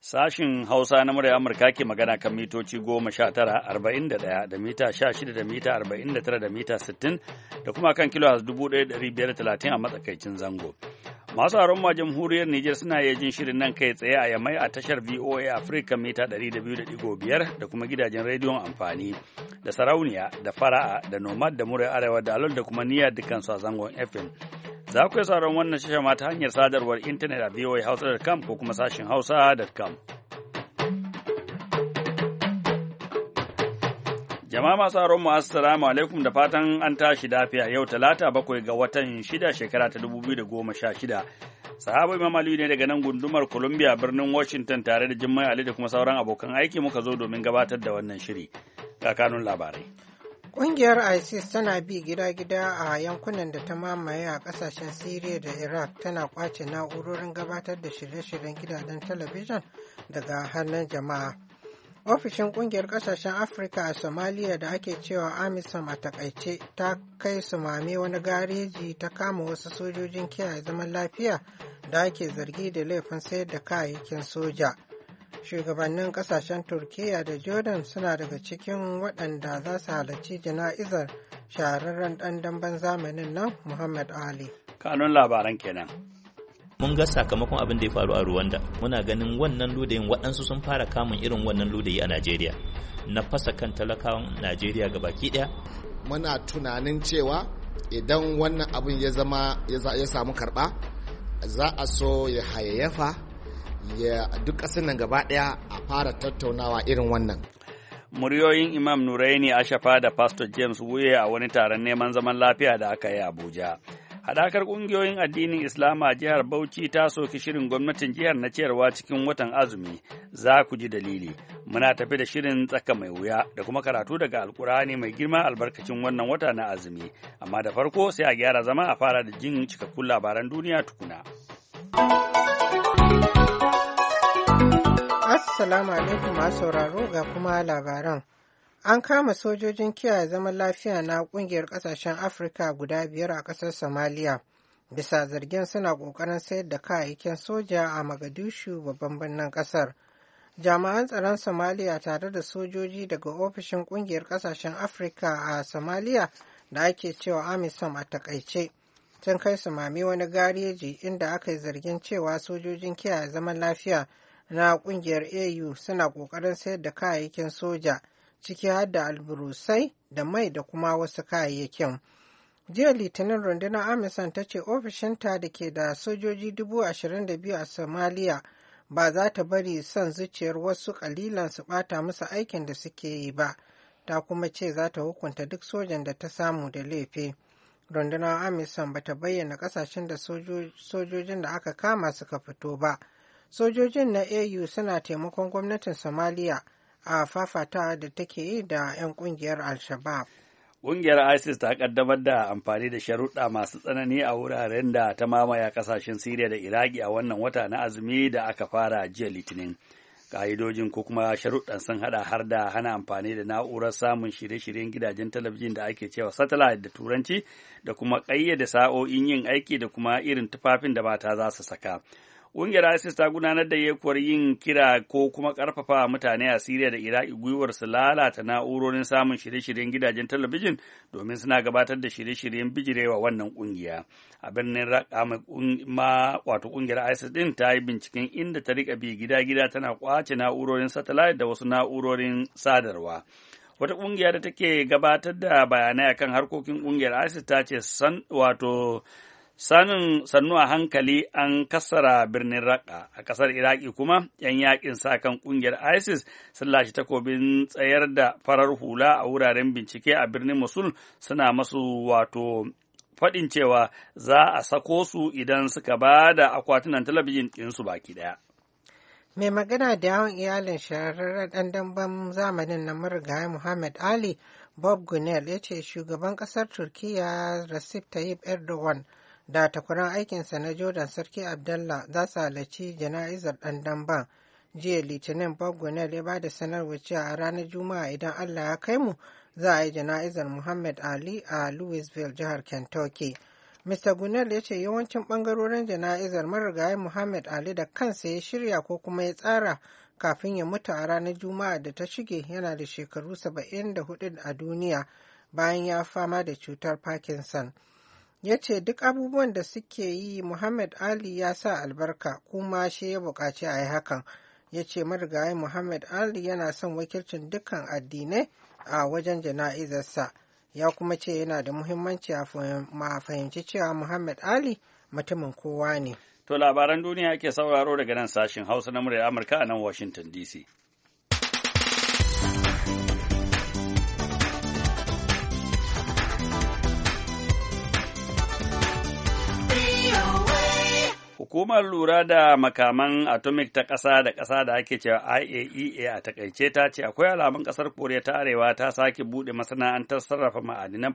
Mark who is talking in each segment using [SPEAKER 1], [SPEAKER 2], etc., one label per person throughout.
[SPEAKER 1] Sashin Hausa na murya Amurka ke magana kan mitoci 19,41 da mita 16 da mita 49 da mita 60 da kuma kan kilo 1,530 a matsakaicin zango. Masu haron ma jamhuriyar Nijar suna iya jin shirin nan kai tsaye a Yamai a tashar VOA Africa mita 200.5 da kuma gidajen rediyon amfani da sarauniya da fara'a da nomad da murya arewa da alol da kuma niyyar dukansu a zangon FM. Za ku yi sauran wannan shasha ma ta hanyar sadarwar intanet a voahausa.com ko kuma sashin hausa.com. Jama'a masu haron mu assalamu alaikum da fatan an tashi lafiya yau talata 7 ga watan 6 shekara ta 2016. Sahaba Imam Aliyu ne daga nan gundumar Columbia birnin Washington tare da Jummai Ali da kuma sauran abokan aiki muka zo domin gabatar da wannan shiri. Ga kanun labarai.
[SPEAKER 2] Ƙungiyar ISIS tana bi gida-gida a yankunan da ta mamaye a ƙasashen Siriya da Iraq tana ƙwace na'urorin gabatar da shirye-shiryen gidajen talabijin daga hannun jama'a. Ofishin ƙungiyar ƙasashen Afirka a Somalia da ake cewa AMISOM a takaice ta kai sumame wani gareji ta kama wasu sojojin kiyaye zaman lafiya da ake zargi da laifin sayar da kayayyakin soja. Shugabannin kasashen Turkiyya da Jordan suna daga cikin waɗanda za su halarci jana'izar shahararren ɗan damben zamanin nan Muhammad Ali.
[SPEAKER 1] Kanun labaran kenan.
[SPEAKER 3] Mun ga sakamakon abin da ya faru a Rwanda. Muna ganin wannan ludayin waɗansu sun fara kamun irin wannan ludayi a Najeriya. Na fasa kan talakawan Najeriya gabaki ɗaya.
[SPEAKER 4] Muna tunanin cewa idan wannan abin ya samu karɓa, za a so ya hayayyafa ya duk ƙasar nan gaba ɗaya a fara tattaunawa irin wannan.
[SPEAKER 1] Muryoyin Imam Nuraini Ashafa da Pastor James Wuye a wani taron neman zaman lafiya da aka yi Abuja. Haɗakar ƙungiyoyin addinin Islama a jihar Bauchi ta soki shirin gwamnatin jihar na ciyarwa cikin watan azumi, za ku ji dalili. Muna tafi da shirin tsaka mai wuya da kuma karatu daga Alƙur'ani mai girma albarkacin wannan wata na azumi. Amma da farko sai a gyara zama a fara da jin cikakkun labaran duniya tukuna.
[SPEAKER 2] Assalamu alaikum masu sauraro ga kuma labaran. An kama sojojin kiyaye zaman lafiya na kungiyar kasashen Afirka guda 5 a kasar Somalia bisa zargin suna kokarin sayar da kayayyakin soja a Mogadishu babban birnin kasar. Jami'an tsaron Somalia tare da sojoji daga ofishin kungiyar kasashen Afirka a Somalia da ake cewa AMISOM a takaice sun kai sumame wani gareji inda aka yi zargin cewa sojojin kiyaye zaman lafiya na kungiyar AU suna kokarin sayar da kayayyakin soja ciki har da alburusai da mai da kuma wasu kayayyakin. Jiya Litinin rundunar AMISOM ta ce ofishinta da ke da sojoji 22,000 a Somalia ba za ta bari son zuciyar wasu kalilan su bata musu aikin da suke yi ba, ta kuma ce za ta hukunta duk sojan da ta samu da laifi. Rundunar AMISOM ba ta bayyana kasashen da sojojin da aka kama suka fito ba. Sojojin na AU suna taimakon gwamnatin Somalia a fafatawa da take yi da 'yan kungiyar Al-Shabaab.
[SPEAKER 1] Ƙungiyar ISIS ta kaddamar da amfani da sharuɗa masu tsanani a wuraren da ta mamaya ƙasashen Siriya da Iraki a wannan wata na azumi da aka fara jiya Litinin. Ƙa'idojin ko kuma sharuɗan sun haɗa har da hana amfani da na'urar samun shirye-shiryen gidajen talabijin da ake cewa satellite da Turanci da kuma ƙayyade sa'o'in yin aiki da kuma irin tufafin da mata za su saka. Ƙungiyar ISIS ta gudanar da yekuwar yin kira ko kuma ƙarfafa mutane a Siriya da Iraki gwiwar su lalata na'urorin samun shirye-shiryen gidajen talabijin domin suna gabatar da shirye-shiryen bijirewa wannan ƙungiya. A birnin Raqqa wato ƙungiyar ISIS ɗin ta yi binciken inda ta riƙa bi gida-gida tana ƙwace na'urorin satellite da wasu na'urorin sadarwa. Wata ƙungiya da take gabatar da bayanai akan harkokin ƙungiyar ISIS ta ce sannu a hankali an kassara birnin Raqqa a ƙasar Iraki kuma ‘yan yaƙin sa kan ƙungiyar ISIS sun lashe takobin tsayar da farar hula a wuraren bincike a birnin Mosul suna masu faɗin cewa za a sako su idan suka ba da akwatunan talabijin ɗinsu baki ɗaya.
[SPEAKER 2] Mai magana da yawan iyalin shahararren ɗan damben zamanin na marigayi Muhammad Ali, Bob Gunel, ya ce shugaban ƙasar Turkiyya Recep Tayyip Erdogan da takwaran aikinsa na Jordan Sarki Abdullah za su halarci jana'izar ɗan damben. Jiya Litinin Bob Gunel ya ba da sanarwar cewa a ranar Juma'a idan Allah ya kai mu za a yi jana'izar Muhammad Ali a Louisville, jihar Kentucky. Mr. Gunel ya ce yawancin ɓangarorin jana'izar marigayi Muhammad Ali da kansa ya shirya ko kuma ya tsara kafin ya mutu a ranar Juma'a da ta shige yana da shekaru 74 a duniya bayan ya fama da cutar Parkinson. Ya ce duk abubuwan da suke yi Muhammad Ali ya sa albarka kuma shi ya buƙaci a yi hakan. Ya ce marigayi Muhammad Ali yana son wakilcin dukkan addinai a wajen jana'izarsa. Ya kuma ce yana da muhimmanci a fahimci cewa Muhammad Ali mutumin kowa ne.
[SPEAKER 1] To labaran duniya ake sauraro daga nan sashen Hausa na muryar Amurka a nan Washington DC. Hukumar lura da makaman atomic ta ƙasa da ƙasa da ake cewa IAEA a takaice ta ce akwai alamun ƙasar Koriya ta Arewa ta sake buɗe masana'antar sarrafa ma'adinan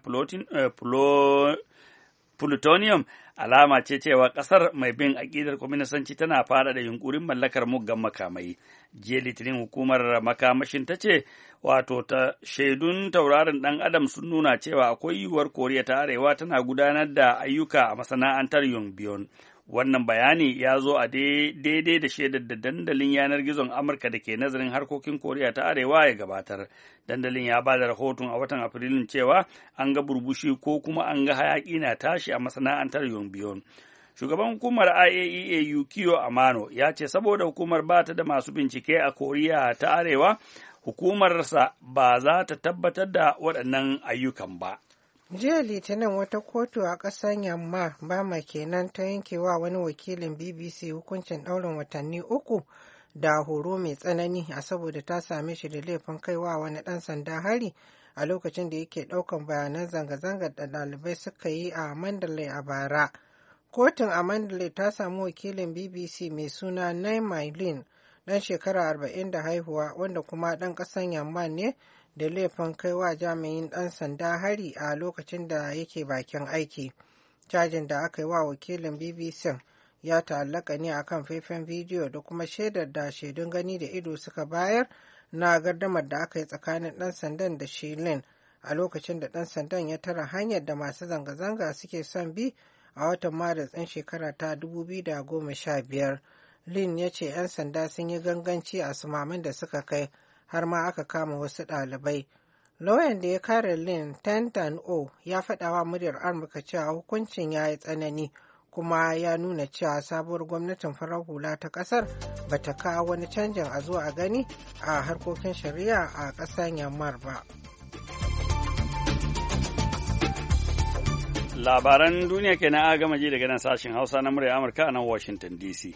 [SPEAKER 1] plutonium. Alama ce cewa ƙasar mai bin aƙidar kwaminisanci tana fara da yunkurin mallakar muggan makamai. Jiya Litinin hukumar makamashin ta ce wato ta shaidun tauraron ɗan adam sun nuna cewa akwai yiwuwar Koriya ta Arewa tana gudanar da ayyuka a masana'antar Yongbyon. Wannan bayani ya zo a daidai da shaidar da dandalin yanar gizon Amurka da ke nazarin harkokin Koriya ta Arewa ya gabatar. Dandalin ya ba da rahoton a watan Afrilun cewa an ga burbushi ko kuma an ga hayaƙi na tashi a masana'antar Yongbyon. Shugaban hukumar IAEA Yukio Amano ya ce saboda hukumar ba ta da masu bincike a Koriya ta Arewa, hukumarsa ba za ta tabbatar da waɗannan ayyukan ba.
[SPEAKER 2] Jiya Litinin wata kotu a ƙasar Yamma Bama kenan ta yankewa wani wakilin BBC hukuncin ɗaurin watanni 3 da horo mai tsanani a saboda ta same shi da laifin kaiwa wani ɗan sanda hari a lokacin da yake ɗaukan bayanan zanga-zangar da ɗalibai suka yi a Mandalay a bara. Kotun a Mandalay ta samu wakilin BBC mai suna Naima Lin ɗan shekara 40 da haihuwa wanda kuma ɗan ƙasar Yamma ne da laifin kaiwa jami'in ɗan sanda hari a lokacin da yake bakin aiki. Cajin da aka yi wa wakilin BBC ya ta'allaka ne akan faifan bidiyo da kuma shaidar da shaidun gani da ido suka bayar na gardamar da aka yi tsakanin ɗan sandan da Shilin a lokacin da ɗan sandan ya tara hanyar da masu zanga-zanga suke son bi a watan Maris ɗin shekara ta 2015. Lin ya ce 'yan sanda sun yi ganganci a sumamin da suka kai har ma aka kama wasu ɗalibai. Lauyan da ya kare Lin Tantan O ya faɗawa muryar Amurka cewa hukuncin ya yi tsanani kuma ya nuna cewa sabuwar gwamnatin farar hula ta ƙasar ba ta kawo wani canjin a zuwa a gani a harkokin shari'a a ƙasar Myanmar ba.
[SPEAKER 1] Labaran duniya kenan a gama ji daga nan sashen Hausa na muryar Amurka a nan Washington DC.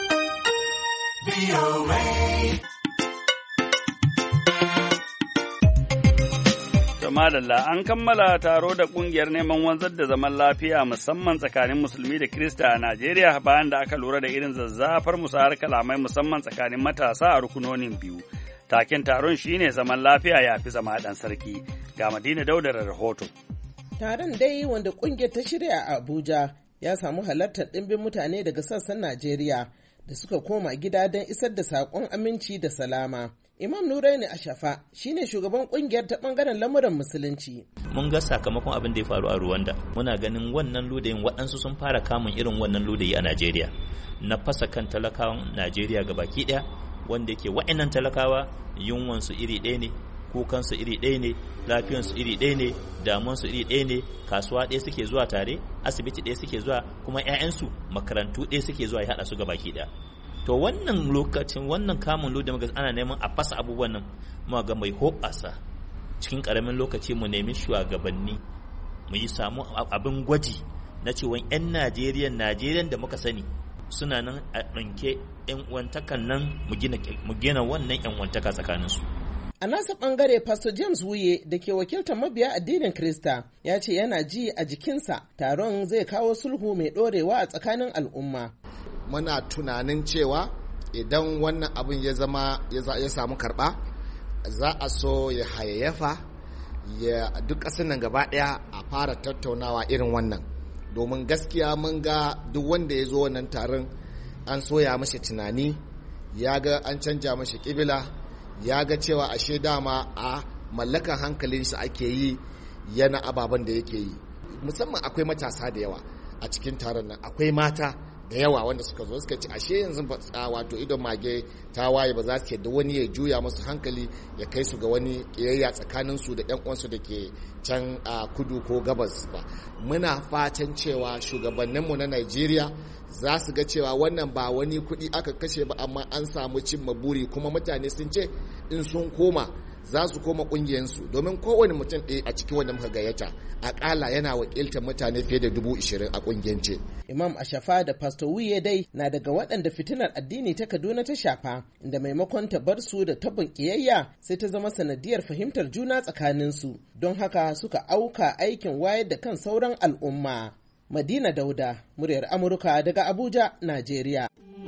[SPEAKER 1] Madalla an kammala taro da kungiyar neman wanzar da zaman lafiya musamman tsakanin musulmi da Kirista a Najeriya bayan da aka lura da irin zazzafar musayar kalamai musamman tsakanin matasa a rukunonin biyu. Taken taron shine zaman lafiya ya fi zama ɗan sarki. Ga Madina Dauda da rahoto.
[SPEAKER 5] Taron dai wanda kungiyar ta shirya a Abuja ya samu halartar ɗimbin mutane daga sassan Najeriya da suka koma gida don isar da saƙon aminci da salama. Imam Nuraini Ashafa shine shugaban kungiyar ta bangaren lamuran musulunci.
[SPEAKER 3] Mun ga sakamakon abin da ya faru a Rwanda. Muna ganin wannan ludayin waɗansu sun fara kamun irin wannan ludayi a Najeriya. Na fasa kan talakawan Najeriya gabaki ɗaya wanda yake wa'annan talakawa yunwansu iri ɗaya ne, kukansu iri ɗaya ne, lafiyansu iri ɗaya ne, damuwansu iri ɗaya ne, kasuwa ɗaya suke zuwa tare, asibiti ɗaya suke zuwa, kuma 'ya'yansu makarantu ɗaya suke zuwa ya haɗa su gabaki ɗaya. To wannan lokacin wannan kamun lodin muka ana neman a fasa abubuwan nan mu ga mai hoɓasa cikin ƙaramin lokaci mu nemi shugabanni mu yi samu abin gwaji na cewa 'yan Najeriyan da muka sani suna nan a ɗanke 'yan uwantakan nan mu gina wannan 'yan uwantaka tsakaninsu.
[SPEAKER 5] A nasa ɓangare Pastor James Wuye da ke wakiltar mabiya addinin Krista ya ce yana ji a jikinsa taron zai kawo sulhu mai ɗorewa a tsakanin al'umma.
[SPEAKER 4] Muna tunanin cewa idan wannan abin ya samu karɓa za a so ya hayayyafa ya duk ƙasar nan gaba ɗaya a fara tattaunawa irin wannan, domin gaskiya mun ga duk wanda ya zo wannan taron an soya mashi tunani, ya ga an canja mashi ƙibla, ya ga cewa ashe dama a mallakan hankalinsa ake yi yana ababen da yake yi. Musamman akwai matasa da yawa a cikin taron nan akwai mata da yawa wanda suka zo suka ce ashe yanzu wato idon mage ta waye ba za su yadda wani ya juya musu hankali ya kai su ga wani kiyayya tsakanin su da ƴan uwansu da ke can a kudu ko gabas ba. Muna fatan cewa shugabanninmu na Najeriya za su ga cewa wannan ba wani kuɗi aka kashe ba, amma an samu cimma buri, kuma mutane sun ce in sun koma za su koma ƙungiyarsu, domin kowane mutum ɗaya a cikin wanda muka gayyata akalla yana wakiltar mutane fiye da 20,000 a ƙungiyance.
[SPEAKER 5] Imam Ashafa da Pastor Wiye dai na daga waɗanda fitinar addini ta Kaduna ta shafa, inda maimakon ta bar su da tabin ƙiyayya sai ta zama sanadiyar fahimtar juna tsakaninsu, don haka suka auka aikin wayar da kan sauran al'umma. Madina Dauda, muryar Amurka daga Abuja, Najeriya.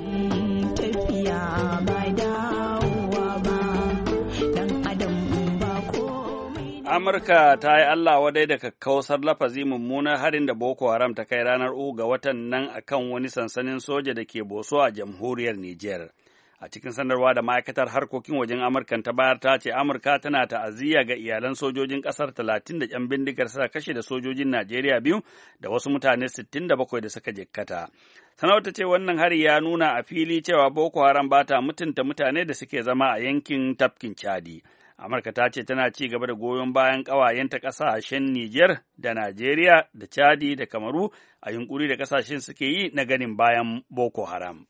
[SPEAKER 1] Amurka ta yi Allah wadai da kakkausar lafazi mummunar harin da Boko Haram ta kai ranar ga watan nan akan wani sansanin soja da ke Boso a jamhuriyar Nijar. A cikin sanarwa da ma'aikatar harkokin wajen Amurkan ta bayar ta ce Amurka tana ta'aziyya ga iyalan sojojin ƙasar 30 da ƴan bindigar suka kashe da sojojin Najeriya 2 da wasu mutane 67 da suka jikkata. Sanarwar ta ce wannan hari ya nuna a fili cewa Boko Haram ba ta mutunta mutane da suke zama a yankin tafkin Chadi. Amurka ta ce tana ci gaba da goyon bayan ƙawayenta ƙasashen Nijar da Najeriya da Chadi da Kamaru a yunkuri da ƙasashen suke yi na ganin bayan Boko Haram.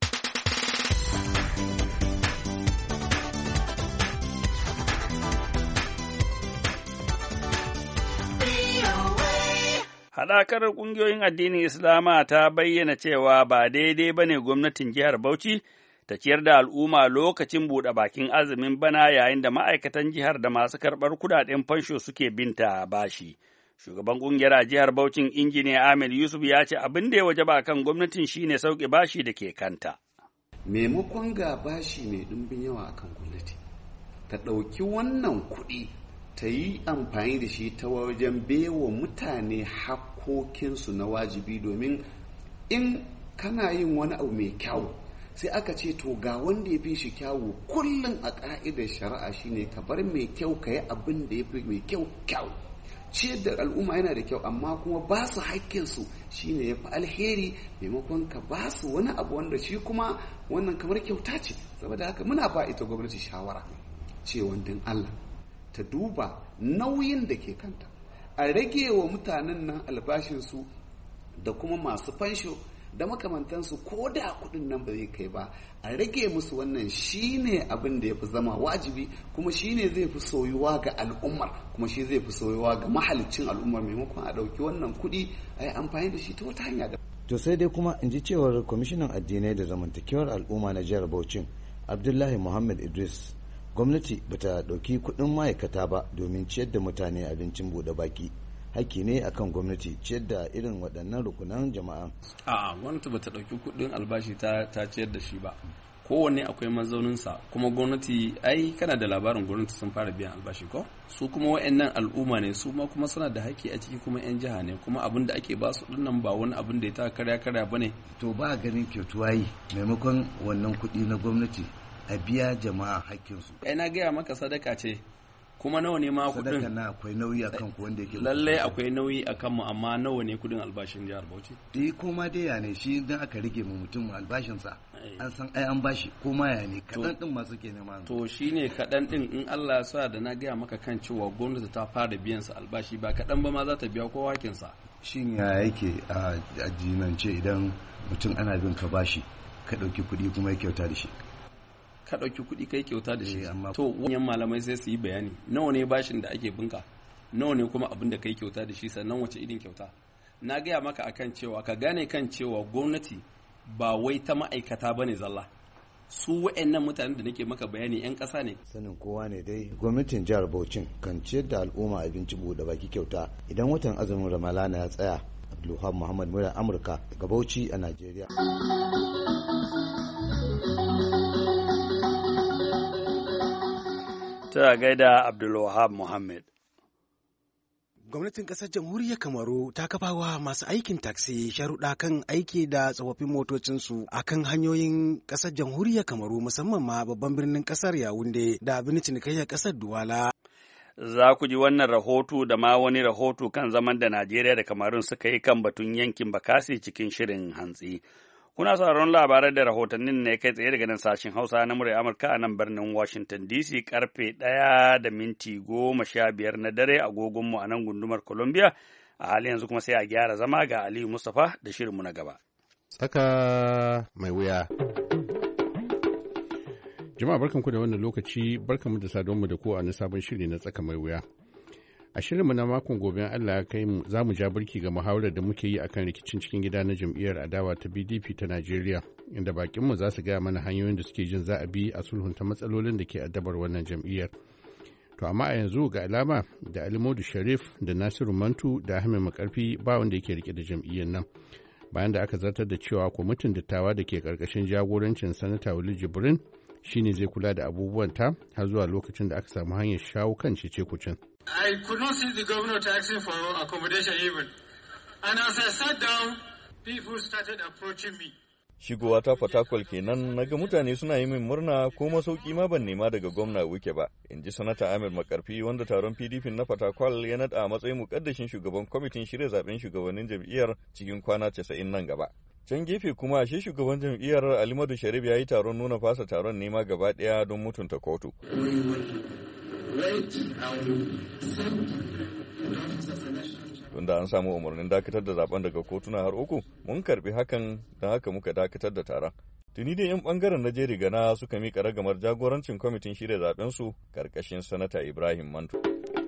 [SPEAKER 1] Haɗakar ƙungiyoyin addinin Islama ta bayyana cewa ba daidai ba ne gwamnatin jihar Bauchi ta ciyar da al'umma lokacin buɗe bakin azumin bana yayin da ma'aikatan jihar da masu karɓar kuɗaɗen fansho suke binta bashi. Shugaban ƙungiyar a jihar Bauchin Injiniya Ahmed Yusuf ya ce abin da ya wajaba kan gwamnatin shine sauƙi bashi da ke kanta.
[SPEAKER 6] Maimakon ga bashi mai ɗumbin yawa akan gwamnati, ta ɗauki wannan kuɗi ta yi amfani da shi ta wajen baiwa mutane hakkokinsu na wajibi, domin in kana yin wani abu mai kyau sai aka ce to ga wanda ya fi shi kyawu, kullum a ƙa'idar shari'a shine ka bar mai kyau ka yi abin da ya fi mai kyau kyau. Ciyar da al'umma yana da kyau, amma kuma ba su haƙƙinsu shine ya fi alheri, maimakon ka ba su wani abu wanda shi kuma wannan kamar kyauta ce. Saboda haka muna ba ita gwamnati shawara cewa dan Allah ta duba nauyin da ke kanta, a rage wa mutanen nan albashinsu da kuma masu fansho da makamantansu, ko da kuɗin nan ba zai kai ba, a rage musu wannan shine abin da ya fi zama wajibi, kuma shine zai fi soyuwa ga al'ummar, kuma shi zai fi soyuwa ga mahalicin al'ummar, maimakon a ɗauki wannan kuɗi a yi amfani da shi ta wata hanya da.
[SPEAKER 7] To sai dai kuma in ji cewar kwamishinan addinai da zamantakewar al'umma na jihar Bauchi Abdullahi Muhammad Idris, gwamnati bata ɗauki kuɗin ma'aikata ba domin ciyar da mutane abincin buɗe baki. Haƙƙi ne akan gwamnati ciyar da irin waɗannan rukunan jama'a.
[SPEAKER 8] A'a, gwamnati bata ɗauki kuɗin albashi ta ciyar da shi ba. Kowanne akwai mazauninsa, kuma gwamnati ai kana da labarin gwamnati sun fara biyan albashi ko? Su kuma wa'annan al'umma ne, su ma kuma suna da haƙƙi a ciki, kuma 'yan jiha ne, kuma abin da ake basu dinnan ba wani abin da ya ta karya bane.
[SPEAKER 7] To ba ganin kyautuwa yi maimakon wannan kuɗi na gwamnati a biya jama'a haƙƙinsu.
[SPEAKER 8] Ai na gaya maka sadaka ce, kuma nawa ne ma kudin?
[SPEAKER 7] Sadaka na akwai nauyi akan ku wanda yake.
[SPEAKER 8] Lalle akwai nauyi akan mu, amma nawa ne kudin albashin jihar Bauchi?
[SPEAKER 7] Koma dai ya ne shi dan aka rike mu mutum albashinsa an san ai an bashi, koma ya ne kadan din masu ke nema.
[SPEAKER 8] To shine kadan din, in Allah ya sa da na gaya maka kan cewa gwamnati ta fara biyan sa albashi, ba kadan ba ma za ta biya kowa hakin sa.
[SPEAKER 7] Shin ya yake a addinance idan mutum ana bin ka bashi ka dauki kuɗi kuma ya kyauta da shi?
[SPEAKER 8] Ka ɗauki kuɗi kai kyauta da shi, to wanyan malamai sai su yi bayani nawa ne bashin da ake binka, nawa ne kuma abin da kai kyauta da shi, sannan wace irin kyauta. Na gaya maka akan cewa ka gane kan cewa gwamnati ba wai ta ma'aikata bane zalla, su wa'annan mutanen da nake maka bayani 'yan ƙasa ne.
[SPEAKER 7] Sanin kowa ne dai gwamnatin jihar Bauchi kan ciyar da al'umma abinci buɗe baki kyauta idan watan azumin Ramalana ya tsaya. Abdulwahab Muhammad, muryar Amurka daga Bauchi a Najeriya.
[SPEAKER 1] Ta gaida Abdulwahab Muhammad.
[SPEAKER 9] Gwamnatin ƙasar jamhuriyar Kamaru ta kafawa masu aikin taksi sharuɗa kan aiki da tsofaffin motocinsu a kan hanyoyin ƙasar jamhuriyar Kamaru, musamman ma babban birnin ƙasar Yawunde da birnin cinikayyar ƙasar Duwala.
[SPEAKER 1] za ku ji wannan rahoto da ma wani rahoto kan zaman da Najeriya da Kamarun suka yi kan batun yankin Bakasi cikin shirin hantsi. Kuna sauraron labarai da rahotannin ne kai tsaye daga nan sashen Hausa na murya Amurka a nan birnin Washington DC karfe 1:15 na dare agogonmu a nan gundumar Columbia. A halin yanzu kuma sai a gyara zama ga Aliyu Mustapha da shirinmu na gaba.
[SPEAKER 10] Tsaka mai wuya. Jama'a barkanku da wannan lokaci, barkanmu da saduwanmu da ku a na sabon shiri na tsaka mai wuya. A shirinmu na makon gobe Allah ya kai mu za mu ja birki ga muhawarar da muke yi akan rikicin cikin gida na jam'iyyar adawa ta BDP ta Najeriya, inda bakinmu za su gaya mana hanyoyin da suke jin za a bi a sulhunta matsalolin da ke addabar wannan jam'iyyar. To amma a yanzu ga alama da Alimodu Sharif da Nasiru Mantu da Ahmed Makarfi ba wanda yake rike da jam'iyyar nan. Bayan da aka zartar da cewa kwamitin dattawa da ke karkashin jagorancin Sanata Wali Jibrin shine zai kula da abubuwan ta har zuwa lokacin da aka samu hanyar shawo kan cece-kucen.
[SPEAKER 11] I could not see the governor asking for accommodation even. And as I sat down, people started approaching me.
[SPEAKER 12] Shigowa ta Fatakwal kenan naga mutane suna yi min murna ko masauki ma ban nema daga gwamna Wuke ba, in ji Sanata Ahmed Makarfi wanda taron PDP na Fatakwal ya naɗa a matsayin mukaddashin shugaban kwamitin shirya zaben shugabannin jam'iyyar cikin kwana 90 nan gaba. Can gefe kuma shi shugaban jam'iyyar Alimadu Sharif ya yi taron nuna fasa taron nema gaba ɗaya don mutunta kotu. Tunda an samu umarnin dakatar da zaben daga kotuna har 3, mun karbi hakan don haka muka dakatar da taron. Tuni da 'yan bangaren na jeri gana suka mika ragamar jagorancin kwamitin shirya zaben su karkashin Sanata Ibrahim Mantu.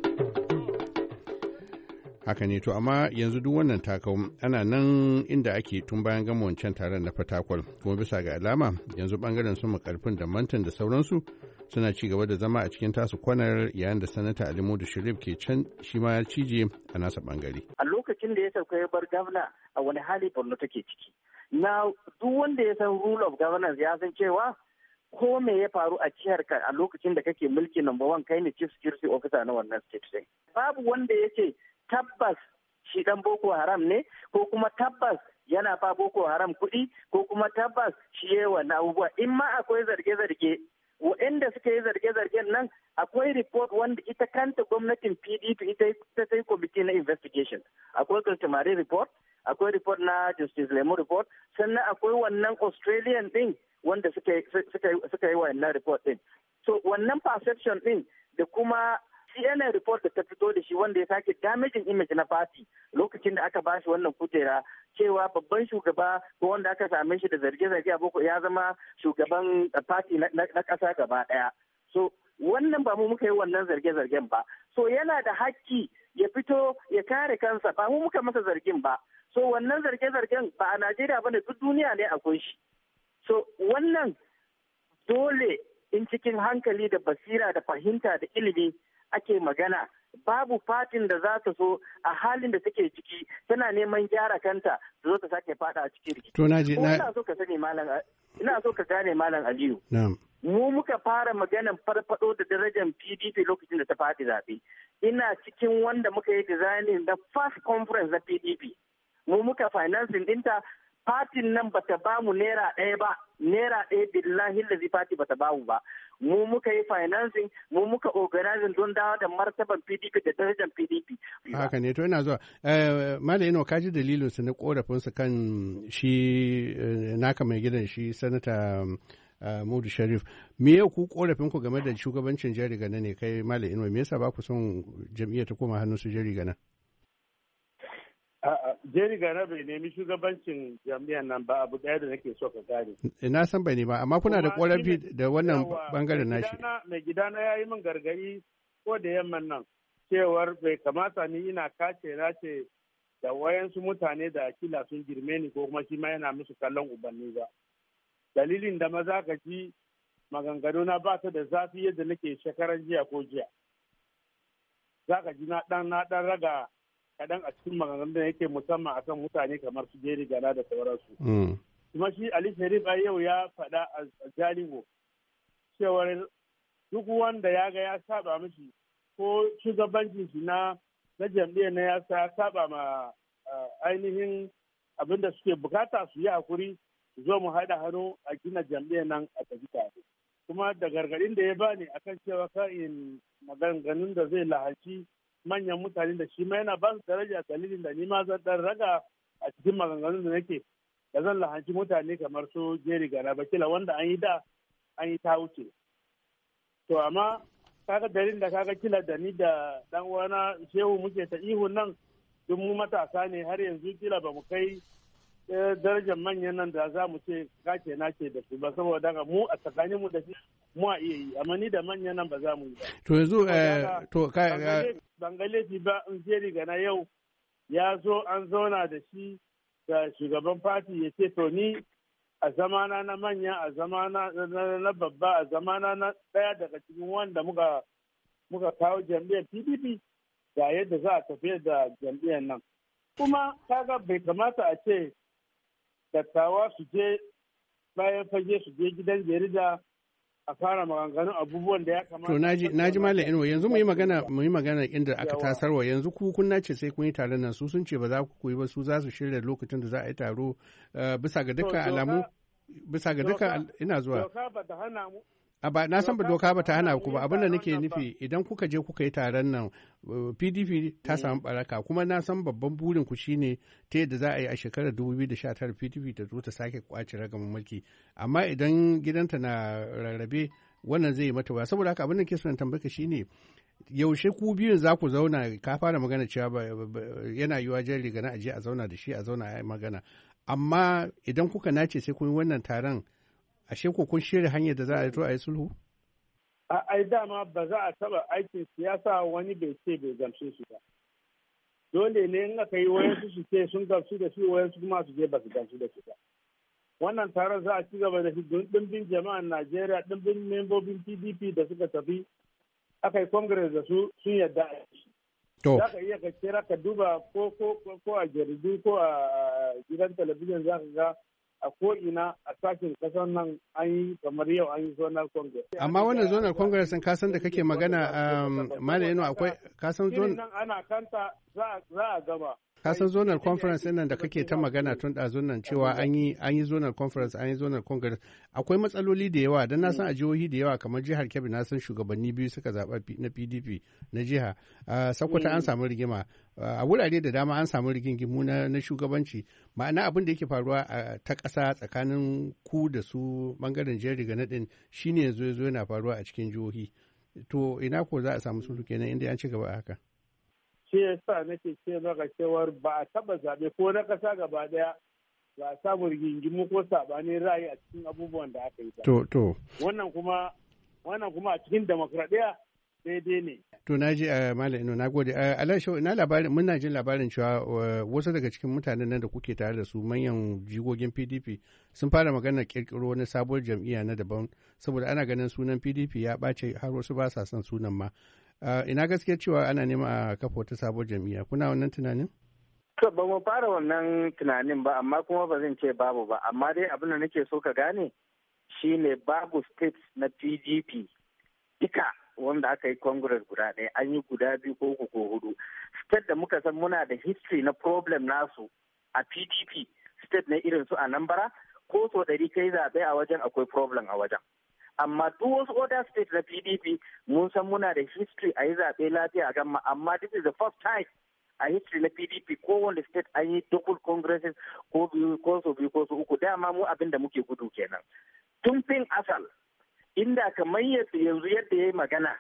[SPEAKER 10] Haka ne to amma yanzu duk wannan takau ana nan inda ake tun bayan gama wancan taron na Fatakwal, kuma bisa ga alama yanzu bangaren su makarfin da mantan da sauransu suna ci gaba da zama a cikin tasu kwanar yayin da Sanata Alimodu Sharif ke can shi ma ya cije a nasa bangare.
[SPEAKER 13] A lokacin da ya sauka ya bar gwamna a wani hali Borno take ciki. Na duk wanda ya san rule of governance ya san cewa ko me ya faru a ciyar ka a lokacin da kake mulki number 1 kai ne chief security officer na wannan state din. Babu wanda ya ce tabbas shi dan Boko Haram ne ko kuma tabbas yana ba Boko Haram kuɗi ko kuma tabbas shi yayi wannan abubuwa. In ma akwai zarge-zarge waɗanda suka yi zarge-zargen nan akwai report wanda ita kanta gwamnatin PDP ita ta sai committee na investigation. Akwai customary report, akwai report na Justice Lemo report, sannan akwai wannan Australian din wanda suka yi wannan report din. So wannan perception din da kuma CNN report da ta fito da shi wanda ya sake damaging image na party lokacin da aka bashi wannan kujera cewa babban shugaba ko wanda aka same shi da zarge-zarge a boko ya zama shugaban party na ƙasa gaba ɗaya. So wannan ba mu muka yi wannan zarge-zargen ba. So yana da haƙƙi ya fito ya kare kansa ba mu muka masa zargin ba. So wannan zarge-zargen ba a Najeriya ba ne duk duniya ne akwai shi. So wannan dole in cikin hankali da basira da fahimta da ilimi ake magana babu fatin da za ta so a halin da take ciki tana neman gyara kanta da zo ta sake fada a cikin rikici.
[SPEAKER 10] To ina
[SPEAKER 13] so ka sani ina so ka gane Malam Aliyu. Mu muka fara maganan farfado da darajar PDP lokacin da ta fadi zaɓe. Ina cikin wanda muka yi designing the first conference na PDP. Mu muka financing dinta. Fatin nan bata ba mu naira ɗaya ba, naira ɗaya billahi lazi fati bata ba mu ba. Mu muka yi financing, mu muka organizing don dawo da martaban PDP da darajar PDP.
[SPEAKER 10] Haka ne, to ina zuwa. Malam Ino, ka ji dalilin su na korafinsu kan shi naka mai gidan shi Sanata Modu Sharif. Me ya ku korafin ku game da shugabancin Jerry Gana ne kai Malam Ino? Me yasa ba ku son jam'iyyar ta koma hannun su Jerry Gana?
[SPEAKER 14] Jerry Gana bai nemi shugabancin jami'an nan ba, abu ɗaya da nake so ka gane.
[SPEAKER 10] Na san bai nema, amma kuna da ƙorafi da wannan bangaren nashi.
[SPEAKER 14] Mai gidana ya yi min gargaɗi ko da yamman nan cewar bai kamata ni ina kace nace da wayansu mutane da kila sun girme ni ko kuma shi ma yana musu kallon ubanni ba. Dalilin da maza ka ji maganganu na ba ta da zafi yadda nake shekaran jiya ko jiya. Za ka ji na ɗan raga kaɗan a cikin maganganun da yake musamman akan mutane kamar su Jerry Gana da sauransu. Kuma shi Ali Sharif a yau ya faɗa a Jalingo cewar duk wanda ya ga ya saba mishi ko shugabancin shi na jam'iyyar na ya saba ma ainihin abin da suke bukata su yi hakuri su zo mu haɗa hannu a gina jam'iyyar nan a tafi tare. kuma da gargaɗin da ya bani akan cewa in maganganun da zai lahanci manyan mutane da shi ma yana ba su daraja dalilin da ni ma zan dan raga a cikin maganganun da nake da zan lahanci mutane kamar su Jerry Gana Bakila wanda an yi ta wuce. To amma kaga dalilin da kaga kila da ni da dan uwana Shehu muke ta ihun nan duk mu matasa ne har yanzu kila ba mu kai darajar manyan nan da za mu ce kace na ce da su ba saboda haka mu a tsakanin mu da shi mu a iya yi amma ni da manyan nan ba za mu yi ba.
[SPEAKER 10] To yanzu
[SPEAKER 14] ban ga laifi ba in je riga na yau ya zo an zauna da shi da shugaban fati ya ce to ni a zamana na manya a zamana na babba a zamana na ɗaya daga cikin wanda muka kawo jam'iyyar PDP ga yadda za a tafi da jam'iyyar nan. Kuma kaga bai kamata a ce dattawa su je bayan fage su je gidan jarida a fara maganganun abubuwan da ya kamata.
[SPEAKER 10] To naji Malam Inuwa yanzu mu yi magana inda aka tasarwa yanzu ku kun nace sai kun yi taron nan su sun ce ba za ku yi ba su za su shirya lokacin da za a yi taro bisa ga dukkan alamu bisa ga dukkan ina zuwa.
[SPEAKER 14] Doka ba ta hana mu.
[SPEAKER 10] Ba na san ba doka ba ta hana ku ba abinda nake nufi idan kuka je kuka yi taron nan PDP ta samu baraka kuma na san babban burin ku shine ta yadda za a yi a shekarar 2019 PDP ta zo ta sake kwace ragaman mulki amma idan gidanta na rarrabe wannan zai yi mata ba saboda haka abin da ke son tambayar shine yaushe ku biyun za ku zauna ka fara magana cewa yana yiwa jan riga na aje a zauna da shi a zauna a yi magana amma idan kuka nace sai kun yi wannan taron ashe ko kun shirya hanyar da za a zo a yi sulhu?
[SPEAKER 14] Ai dama ba za a taba aikin siyasa wani bai ce bai gamsu su ba. Dole ne in aka yi wayansu su ce sun gamsu da shi wayansu kuma su je ba su gamsu da shi ba. Wannan taron za a ci gaba da shi dimbin jama'an Najeriya dimbin membobin PDP da suka tafi aka yi congress da su sun yadda a yi. Za ka iya ka kira ka duba ko a jaridu ko a gidan talabijin za ka ga a ko'ina a sashen kasar nan an yi kamar yau an yi zonal congress.
[SPEAKER 10] Amma wannan zonal congress ka san da kake magana Malam Inuwa akwai ka san
[SPEAKER 14] nan ana kanta za a gama.
[SPEAKER 10] Ka san zonal conference nan da kake ta magana tun ɗazun nan cewa an yi zonal conference an yi zonal congress akwai matsaloli da yawa don na san a jihohi da yawa kamar jihar Kebbi na san shugabanni biyu suka zaɓa na PDP na jiha Sokoto an samu rigima a wurare da dama an samu rigingimu na shugabanci ma'ana abin da yake faruwa ta ƙasa tsakanin ku da su bangaren jihar riga na ɗin shine yanzu yana faruwa a cikin jihohi to ina ko za a samu sulhu kenan inda an ci gaba a haka.
[SPEAKER 14] Shi yasa nake ce maka cewar ba a taba zaɓe ko na ƙasa gaba ɗaya ba a samu rigingimu ko saɓanin ra'ayi a cikin abubuwan da aka yi ba.
[SPEAKER 10] To.
[SPEAKER 14] Wannan kuma a cikin demokradiyya daidai ne.
[SPEAKER 10] To na ji Malam Ino na gode. Alasho ina labarin muna jin labarin cewa wasu daga cikin mutanen nan da kuke tare da su manyan jigogin PDP sun fara magana kirkiro wani sabuwar jam'iyya na daban saboda ana ganin sunan PDP ya ɓace har wasu ba sa son sunan ma. Ina gaskiya cewa ana nema a kafa wata sabuwar jam'iyya kuna wannan tunanin?
[SPEAKER 13] To ba mu fara wannan tunanin ba amma kuma ba zan ce babu ba amma dai abin da nake so ka gane shine babu states na PDP duka wanda aka yi congress guda ɗaya an yi guda biyu ko uku ko hudu state da muka san muna da history na problem nasu a PDP state na irin su Anambra ko so 100 kai zaɓe a wajen akwai problem a wajen. Amma duk wasu other states na PDP mun san muna da history a yi zaɓe lafiya a gama amma this is the first time a history na PDP kowane state an yi double congresses ko biyu ko so uku dama mu abin da muke gudu kenan. Tun fin asal inda kamar yanzu yadda ya yi magana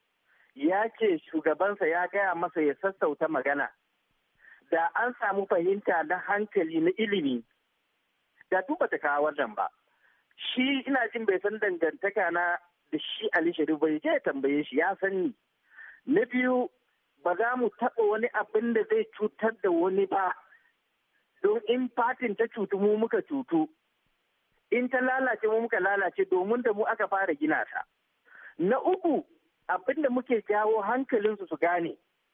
[SPEAKER 13] ya ce shugabansa ya gaya masa ya sassauta magana da an samu fahimta na hankali na ilimi da duk bata kawo wannan ba. Shi ina jin bai san dangantaka na da shi Ali Sharif bai je tambaye shi ya sani. Na biyu ba za mu taɓa wani abin da zai cutar da wani ba don in fatin ta cutu mu muka cutu in ta lalace mu muka lalace domin da mu aka fara gina ta. Na uku abin da muke jawo hankalinsu su gane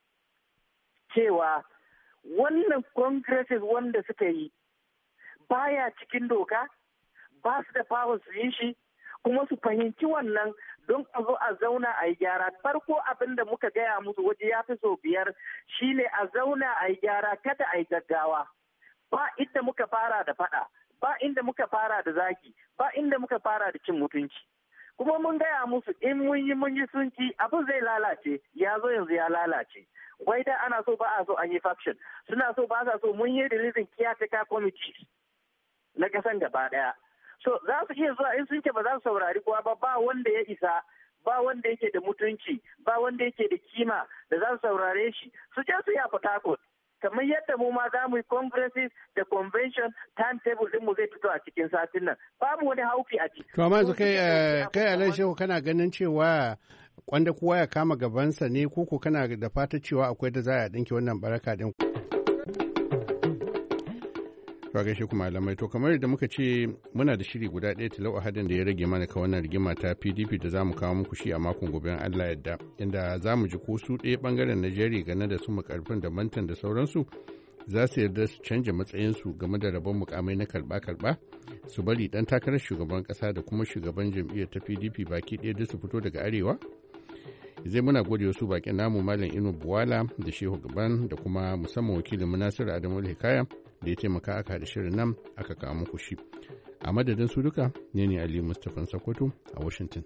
[SPEAKER 13] cewa wannan congresses wanda suka yi baya cikin doka ba su da power su yi shi kuma su fahimci wannan don a zo a zauna a yi gyara. Farko abin da muka gaya musu waje ya fi so 5 shine a zauna a yi gyara kada a yi gaggawa. Ba inda muka fara da fada, ba inda muka fara da zaki, ba inda muka fara da cin mutunci. kuma mun gaya musu in mun yi sun ki abin zai lalace, ya zo yanzu ya lalace. Wai da ana so ba a so an yi faction, suna so ba sa so mun yi releasing caretaker committees na kasan gaba daya. So za su iya zuwa in sun ce ba za su saurari kowa ba wanda ya isa, ba wanda yake da mutunci, ba wanda yake da kima da za su saurare shi, su je su yi a Port Harcourt. Kamar yadda mu ma za mu yi congresses da convention, timetable din mu zai fito a cikin satin nan, babu wani haufi a ciki.
[SPEAKER 10] To amma yanzu kai Alai Shehu kana ganin cewa kwanda kowa ya kama gabansa ne, ko kana da fata cewa akwai da za a dinki wannan baraka din? To gaishe kuma malamai, to kamar yadda muka ce muna da shiri guda ɗaya talau a hadin da ya rage mana ka wannan rigima ta PDP da za mu kawo muku shi a makon gobe in Allah yadda, inda za mu ji ko su ɗaya ɓangaren Najeriya gane da su makarfin da mantan da sauransu za su yarda su canja matsayinsu game da rabon mukamai na karɓa-karɓa, su bari ɗan takarar shugaban ƙasa da kuma shugaban jam'iyyar ta PDP baki ɗaya da su fito daga arewa. Zai muna gode wasu bakin namu Malam Inu Buwala da Shehu Gaban da kuma musamman wakilin Nasiru Adamu Hikaya da ya taimaka aka haɗa shirin nan aka kawo muku shi. A madadin su duka, ne Ali Mustapha Sokoto a Washington.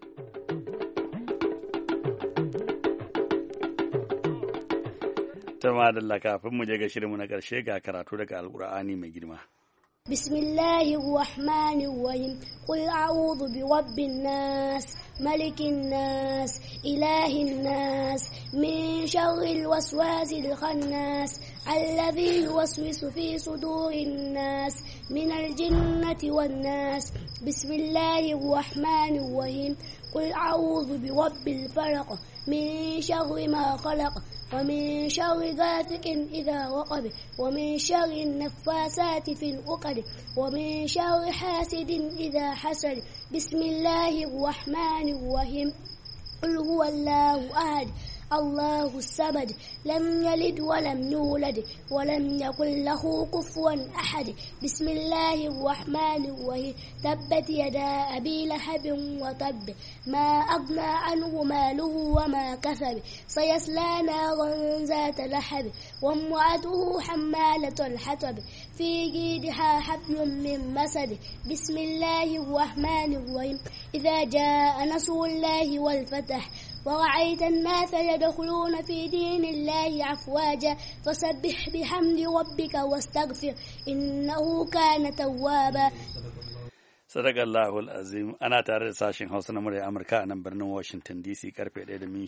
[SPEAKER 1] Tama da kafin mu je ga shirinmu na ƙarshe ga karatu daga Alƙur'ani mai girma.
[SPEAKER 15] بسم الله الرحمن الرحيم قل أعوذ برب الناس ملك الناس إله الناس من شر الوسواس الخناس الذي يوسوس في صدور الناس من الجنة والناس بسم الله الرحمن الرحيم قل أعوذ برب الفلق من شر ما خلق ومن شر غاسق إذا وقب ومن شر النفاسات في العقد ومن شر حاسد إذا حسد بسم الله الرحمن الرحيم قل هو الله أحد الله الصمد لم يلد ولم يولد ولم يكن له كفوا أحد بسم الله الرحمن الرحيم تبت يدا أبي لهب وتب ما أغنى عنه ماله وما كسب سيصلى نارا ذات لهب وامرأته حمالة الحطب في جيدها حبل من مسد بسم الله الرحمن الرحيم إذا جاء نصر الله والفتح ورأيت الناس يدخلون في دين الله أفواجا فسبح بحمد ربك واستغفر إنه كان توابا.
[SPEAKER 1] Sadakallahul Azim. Ana tare da sashen Hausa na murya Amurka a nan birnin Washington DC karfe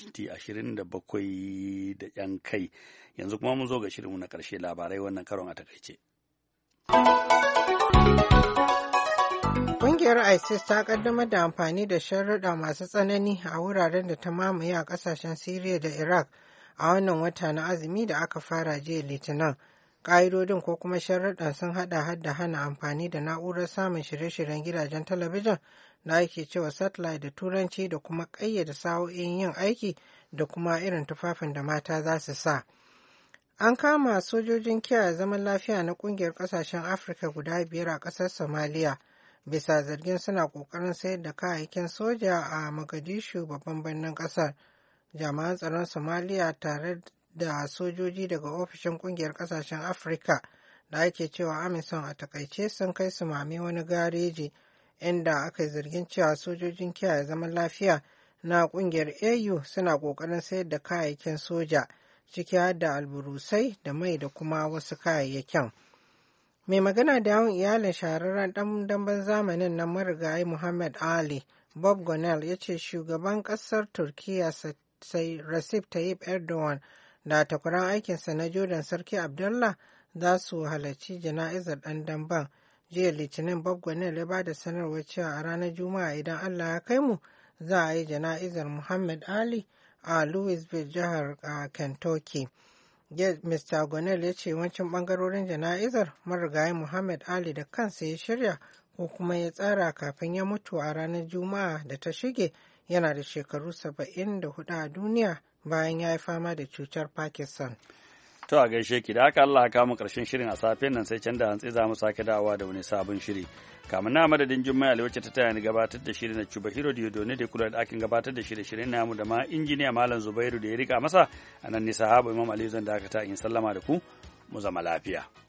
[SPEAKER 1] 1:27 da yan kai. Yanzu kuma mun zo ga shirinmu na ƙarshe, labarai wannan karon a takaice.
[SPEAKER 2] Ƙungiyar ISIS ta ƙaddamar da amfani da sharuɗa masu tsanani a wuraren da ta mamaye a ƙasashen Siriya da Iraq a wannan wata na azumi da aka fara jiya Litinin. Ƙa'idodin ko kuma sharuɗan sun haɗa da hana amfani da na'urar samun shirye-shiryen gidajen talabijin da ake cewa satellite da Turanci da kuma ƙayyade sa'o'in yin aiki da kuma irin tufafin da mata za su sa. An kama sojojin kiyaye zaman lafiya na ƙungiyar ƙasashen Afirka guda 5 a ƙasar Somalia. Bisa zargin suna ƙoƙarin sayar da kayayyakin soja a Mogadishu babban birnin ƙasar. Jami'an tsaron Somalia tare da sojoji daga ofishin ƙungiyar ƙasashen Afirka da ake cewa AMISOM a takaice sun kai su mame wani gareji inda aka yi zargin cewa sojojin kiyaye zaman lafiya na ƙungiyar AU suna ƙoƙarin sayar da kayayyakin soja ciki har da alburusai da mai da kuma wasu kayayyakin. Mai magana da yawan iyalin shahararren ɗan damben zamanin na marigayi Muhammad Ali, Bob Gonel, ya ce shugaban ƙasar Turkiyya Recep Tayyip Erdogan da takwaran aikinsa na Jordan Sarki Abdullah za su halarci jana'izar ɗan damben. Jiya Litinin Bob Gonel ya ba da sanarwar cewa a ranar Juma'a idan Allah ya kai mu za a yi jana'izar Muhammad Ali a Louisville, jihar Kentucky. Mr. Gonel ya ce wancan bangarorin jana'izar marigayi Muhammad Ali da kansa ya shirya ko kuma ya tsara kafin ya mutu a ranar Juma'a da ta shige, yana da shekaru 74 a duniya bayan ya yi fama da cutar Parkinson.
[SPEAKER 1] To a gaishe ki, da haka Allah ya kama karshen shirin a safen nan, sai can da hantsi za mu sake dawowa da wani sabon shiri. Kamun na madadin Jummai Ali wacce ta taya ni gabatar da shirin na Cuba Hiro Diodone da kula da ɗakin gabatar da shirye-shiryen namu da ma injiniya Malam Zubairu da ya rika masa, a nan ne sahaba Imam Ali zan dakata in sallama da ku, mu zama lafiya.